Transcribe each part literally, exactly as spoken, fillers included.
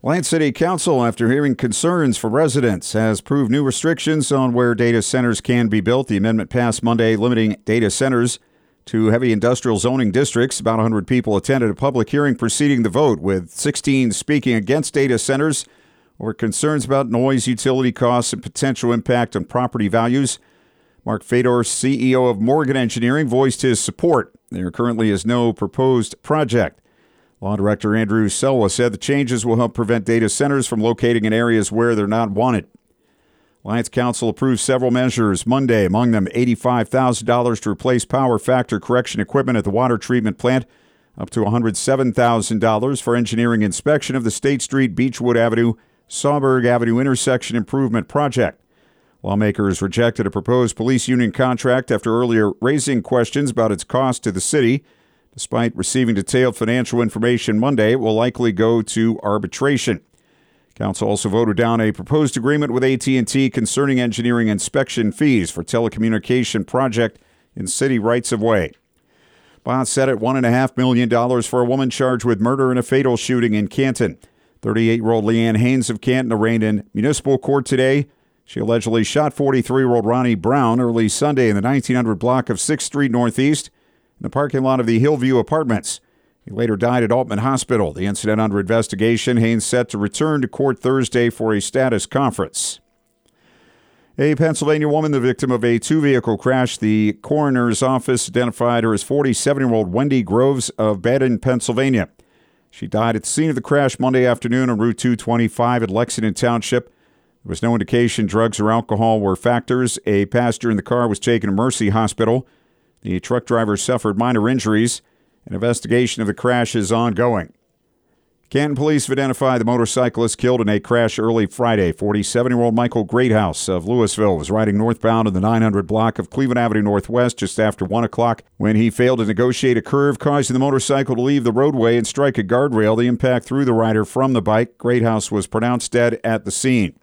Alliance City Council, after hearing concerns from residents, has approved new restrictions on where data centers can be built. The amendment passed Monday, limiting data centers to heavy industrial zoning districts. About one hundred people attended a public hearing preceding the vote, with sixteen speaking against data centers over concerns about noise, utility costs, and potential impact on property values. Mark Fedor, C E O of Morgan Engineering, voiced his support. There currently is no proposed project. Law Director Andrew Selwa said the changes will help prevent data centers from locating in areas where they're not wanted. Alliance Council approved several measures Monday, among them eighty-five thousand dollars to replace power factor correction equipment at the water treatment plant, up to one hundred seven thousand dollars for engineering inspection of the State Street, Beechwood Avenue, Sawberg Avenue intersection improvement project. Lawmakers rejected a proposed police union contract after earlier raising questions about its cost to the city. Despite receiving detailed financial information Monday, it will likely go to arbitration. Council also voted down a proposed agreement with A T and T concerning engineering inspection fees for telecommunication project in city rights-of-way. Bond set at one point five million dollars for a woman charged with murder in a fatal shooting in Canton. thirty-eight-year-old Leanne Haynes of Canton arraigned in municipal court today. She allegedly shot forty-three-year-old Ronnie Brown early Sunday in the nineteen hundred block of sixth Street Northeast in the parking lot of the Hillview Apartments. He later died at Altman Hospital. The incident under investigation. Haynes set to return to court Thursday for a status conference. A Pennsylvania woman, the victim of a two-vehicle crash. The coroner's office identified her as forty-seven-year-old Wendy Groves of Baden, Pennsylvania. She died at the scene of the crash Monday afternoon on Route two twenty-five at Lexington Township. There was no indication drugs or alcohol were factors. A passenger in the car was taken to Mercy Hospital. The truck driver suffered minor injuries. An investigation of the crash is ongoing. Canton police have identified the motorcyclist killed in a crash early Friday. forty-seven-year-old Michael Greathouse of Louisville was riding northbound in the nine hundred block of Cleveland Avenue Northwest just after one o'clock when he failed to negotiate a curve, causing the motorcycle to leave the roadway and strike a guardrail. The impact threw the rider from the bike. Greathouse was pronounced dead at the scene.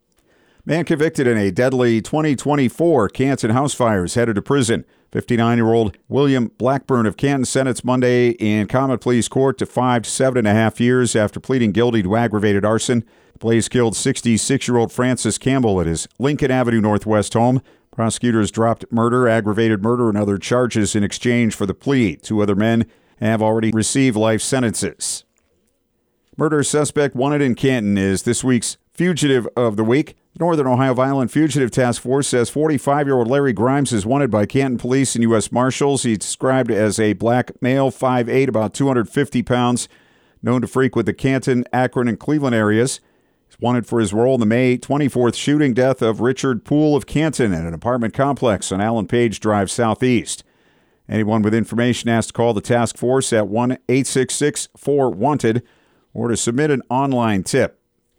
Man convicted in a deadly twenty twenty-four Canton house fire is headed to prison. fifty-nine-year-old William Blackburn of Canton sentenced Monday in Common Pleas Court to five to seven and a half years after pleading guilty to aggravated arson. The blaze killed sixty-six-year-old Francis Campbell at his Lincoln Avenue Northwest home. Prosecutors dropped murder, aggravated murder, and other charges in exchange for the plea. Two other men have already received life sentences. Murder suspect wanted in Canton is this week's Fugitive of the Week. The Northern Ohio Violent Fugitive Task Force says forty-five-year-old Larry Grimes is wanted by Canton police and U S Marshals. He's described as a black male, five foot eight, about two hundred fifty pounds, known to frequent the Canton, Akron, and Cleveland areas. He's wanted for his role in the May twenty-fourth shooting death of Richard Poole of Canton at an apartment complex on Allen Page Drive Southeast. Anyone with information has to call the task force at one eight six six four wanted or to submit an online tip.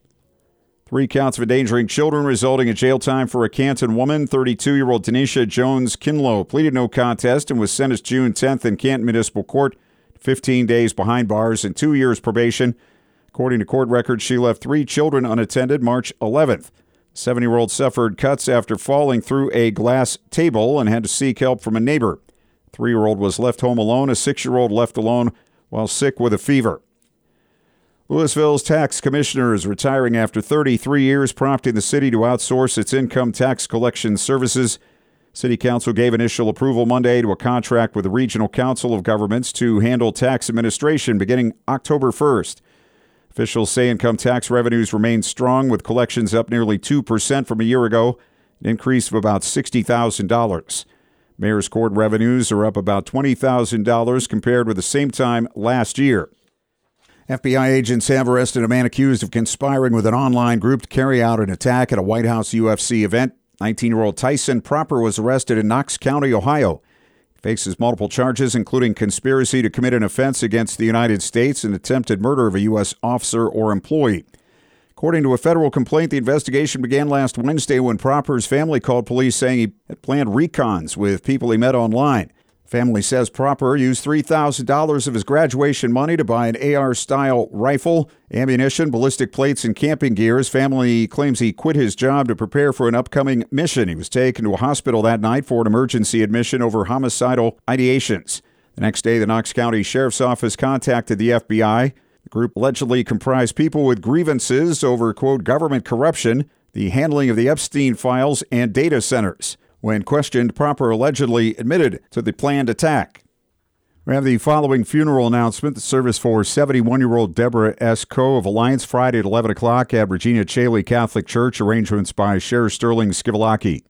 Three counts of endangering children resulting in jail time for a Canton woman. thirty-two-year-old Tanisha Jones Kinlow pleaded no contest and was sentenced June tenth in Canton Municipal Court. fifteen days behind bars and two years probation. According to court records, she left three children unattended March eleventh. seventy-year-old suffered cuts after falling through a glass table and had to seek help from a neighbor. Three-year-old was left home alone. A six-year-old left alone while sick with a fever. Louisville's tax commissioner is retiring after thirty-three years, prompting the city to outsource its income tax collection services. City Council gave initial approval Monday to a contract with the Regional Council of Governments to handle tax administration beginning October first. Officials say income tax revenues remain strong, with collections up nearly two percent from a year ago, an increase of about sixty thousand dollars. Mayor's Court revenues are up about twenty thousand dollars compared with the same time last year. F B I agents have arrested a man accused of conspiring with an online group to carry out an attack at a White House U F C event. nineteen-year-old Tyson Proper was arrested in Knox County, Ohio. He faces multiple charges, including conspiracy to commit an offense against the United States and attempted murder of a U S officer or employee. According to a federal complaint, the investigation began last Wednesday when Proper's family called police saying he had planned recons with people he met online. Family says Proper used three thousand dollars of his graduation money to buy an A R-style rifle, ammunition, ballistic plates, and camping gear. His family claims he quit his job to prepare for an upcoming mission. He was taken to a hospital that night for an emergency admission over homicidal ideations. The next day, the Knox County Sheriff's Office contacted the F B I. The group allegedly comprised people with grievances over, quote, government corruption, the handling of the Epstein files, and data centers. When questioned, Popper allegedly admitted to the planned attack. We have the following funeral announcement. The service for seventy-one-year-old Deborah S. Coe of Alliance, Friday at eleven o'clock at Regina Chaley Catholic Church. Arrangements by Sheriff Sterling Skivalaki.